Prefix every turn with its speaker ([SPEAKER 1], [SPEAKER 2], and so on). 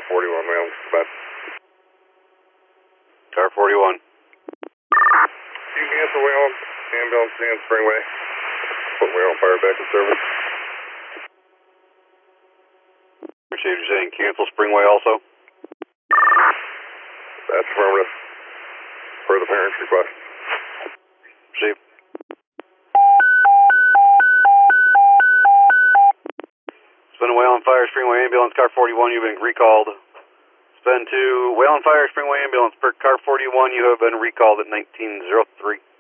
[SPEAKER 1] 41, ma'am. But
[SPEAKER 2] Car 41.
[SPEAKER 1] you can cancel Wayland ambulance and Springway. Put Wayland Fire back in service.
[SPEAKER 2] Appreciate you saying cancel Springway also.
[SPEAKER 1] That's affirmative. Per the parents' request.
[SPEAKER 2] Receive. Spin to Wayland Fire Springway Ambulance, car 41, you've been recalled. Spin to Wayland Fire Springway Ambulance, per car 41, you have been recalled at 1903.